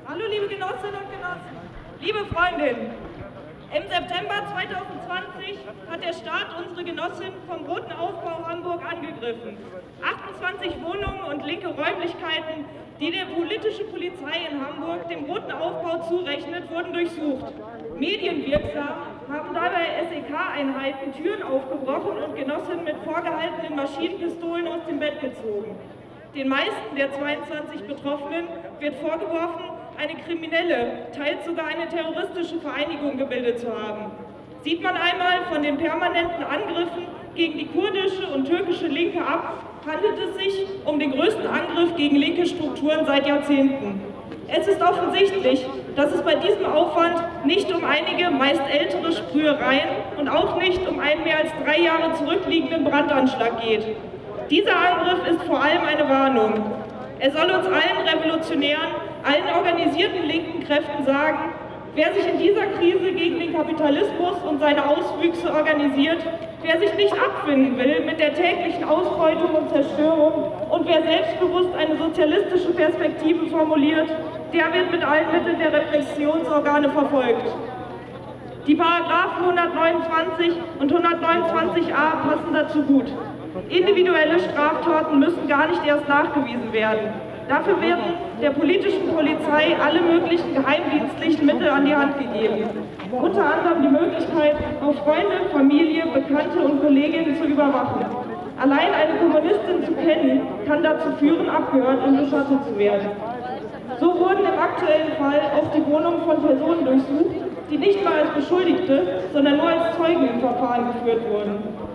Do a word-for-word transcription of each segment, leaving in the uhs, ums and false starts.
Hallo liebe Genossinnen und Genossen, liebe Freundinnen. Im September zweitausendzwanzig hat der Staat unsere Genossin vom Roten Aufbau Hamburg angegriffen. achtundzwanzig Wohnungen und linke Räumlichkeiten, die die politische Polizei in Hamburg dem Roten Aufbau zurechnet, wurden durchsucht. Medienwirksam haben dabei S E K-Einheiten Türen aufgebrochen und Genossinnen mit vorgehaltenen Maschinenpistolen aus dem Bett gezogen. Den meisten der zweiundzwanzig Betroffenen wird vorgeworfen, eine kriminelle, teils sogar eine terroristische Vereinigung gebildet zu haben. Sieht man einmal von den permanenten Angriffen gegen die kurdische und türkische Linke ab, handelt es sich um den größten Angriff gegen linke Strukturen seit Jahrzehnten. Es ist offensichtlich, dass es bei diesem Aufwand nicht um einige meist ältere Sprühereien und auch nicht um einen mehr als drei Jahre zurückliegenden Brandanschlag geht. Dieser Angriff ist vor allem eine Warnung. Er soll uns allen Revolutionären, allen organisierten linken Kräften sagen, wer sich in dieser Krise gegen den Kapitalismus und seine Auswüchse organisiert, wer sich nicht abfinden will mit der täglichen Ausbeutung und Zerstörung und wer selbstbewusst eine sozialistische Perspektive formuliert, der wird mit allen Mitteln der Repressionsorgane verfolgt. Die Paragraphen hundertneunundzwanzig und hundertneunundzwanzig a passen dazu gut. Individuelle Straftaten müssen gar nicht erst nachgewiesen werden. Dafür werden der politischen Polizei alle möglichen geheimdienstlichen Mittel an die Hand gegeben. Unter anderem die Möglichkeit, auf Freunde, Familie, Bekannte und Kolleginnen zu überwachen. Allein eine Kommunistin zu kennen, kann dazu führen, abgehört und beschattet zu werden. So wurden im aktuellen Fall auch die Wohnungen von Personen durchsucht, die nicht mal als Beschuldigte, sondern nur als Zeugen im Verfahren geführt wurden.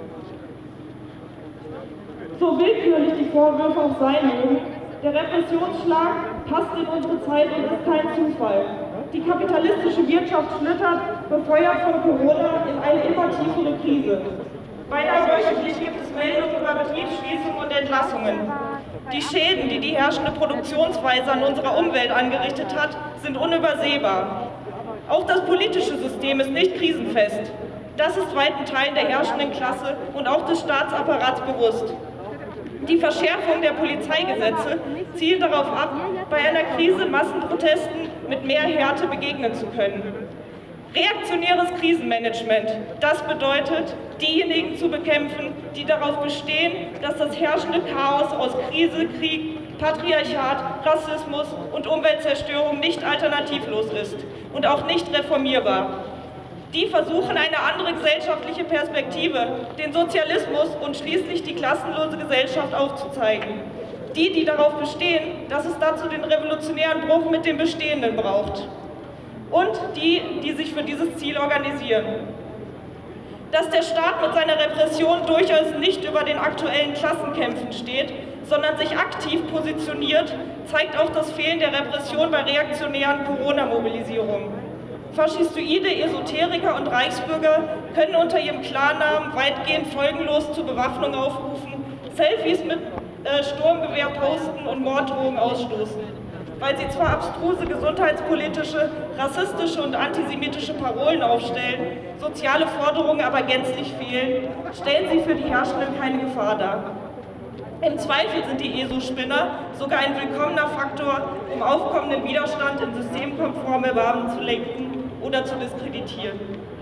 So willkürlich die Vorwürfe auch sein mögen, der Repressionsschlag passt in unsere Zeit und ist kein Zufall. Die kapitalistische Wirtschaft schlittert, befeuert von Corona, in eine immer tiefere Krise. Beinahe wöchentlich gibt es Meldungen über Betriebsschließungen und Entlassungen. Die Schäden, die die herrschende Produktionsweise an unserer Umwelt angerichtet hat, sind unübersehbar. Auch das politische System ist nicht krisenfest. Das ist weiten Teilen der herrschenden Klasse und auch des Staatsapparats bewusst. Die Verschärfung der Polizeigesetze zielt darauf ab, bei einer Krise Massenprotesten mit mehr Härte begegnen zu können. Reaktionäres Krisenmanagement, das bedeutet, diejenigen zu bekämpfen, die darauf bestehen, dass das herrschende Chaos aus Krise, Krieg, Patriarchat, Rassismus und Umweltzerstörung nicht alternativlos ist und auch nicht reformierbar. Die versuchen, eine andere gesellschaftliche Perspektive, den Sozialismus und schließlich die klassenlose Gesellschaft aufzuzeigen. Die, die darauf bestehen, dass es dazu den revolutionären Bruch mit dem Bestehenden braucht. Und die, die sich für dieses Ziel organisieren. Dass der Staat mit seiner Repression durchaus nicht über den aktuellen Klassenkämpfen steht, sondern sich aktiv positioniert, zeigt auch das Fehlen der Repression bei reaktionären Corona-Mobilisierungen. Faschistoide Esoteriker und Reichsbürger können unter ihrem Klarnamen weitgehend folgenlos zur Bewaffnung aufrufen, Selfies mit äh, Sturmgewehr posten und Morddrohungen ausstoßen. Weil sie zwar abstruse gesundheitspolitische, rassistische und antisemitische Parolen aufstellen, soziale Forderungen aber gänzlich fehlen, stellen sie für die Herrschenden keine Gefahr dar. Im Zweifel sind die E S O-Spinner sogar ein willkommener Faktor, um aufkommenden Widerstand in systemkonforme Bahnen zu lenken oder zu diskreditieren.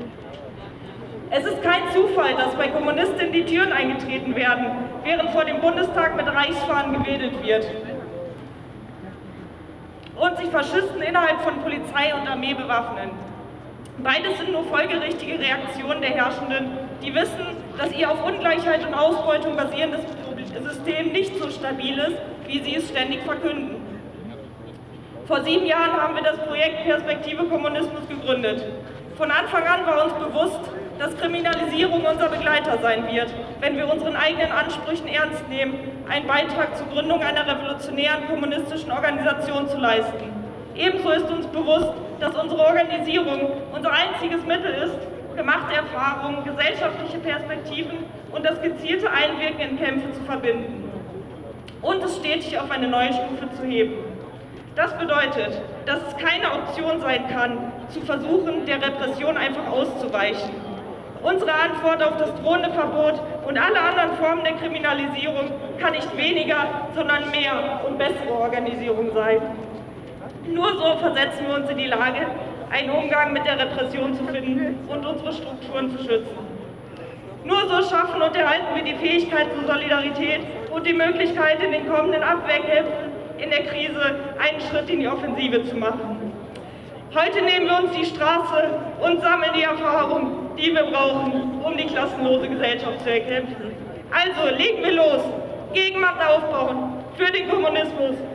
Es ist kein Zufall, dass bei Kommunistinnen die Türen eingetreten werden, während vor dem Bundestag mit Reichsfahnen gewedelt wird und sich Faschisten innerhalb von Polizei und Armee bewaffnen. Beides sind nur folgerichtige Reaktionen der Herrschenden, die wissen, dass ihr auf Ungleichheit und Ausbeutung basierendes System nicht so stabil ist, wie sie es ständig verkünden. Vor sieben Jahren haben wir das Projekt Perspektive Kommunismus gegründet. Von Anfang an war uns bewusst, dass Kriminalisierung unser Begleiter sein wird, wenn wir unseren eigenen Ansprüchen ernst nehmen, einen Beitrag zur Gründung einer revolutionären kommunistischen Organisation zu leisten. Ebenso ist uns bewusst, dass unsere Organisierung unser einziges Mittel ist, gemachte Erfahrungen, gesellschaftliche Perspektiven und das gezielte Einwirken in Kämpfe zu verbinden und es stetig auf eine neue Stufe zu heben. Das bedeutet, dass es keine Option sein kann, zu versuchen, der Repression einfach auszuweichen. Unsere Antwort auf das drohende Verbot und alle anderen Formen der Kriminalisierung kann nicht weniger, sondern mehr und bessere Organisierung sein. Nur so versetzen wir uns in die Lage, einen Umgang mit der Repression zu finden und unsere Strukturen zu schützen. Nur so schaffen und erhalten wir die Fähigkeit zur Solidarität und die Möglichkeit, in den kommenden Abwehrkämpfen in der Krise einen Schritt in die Offensive zu machen. Heute nehmen wir uns die Straße und sammeln die Erfahrung, die wir brauchen, um die klassenlose Gesellschaft zu erkämpfen. Also legen wir los, Gegenmacht aufbauen, für den Kommunismus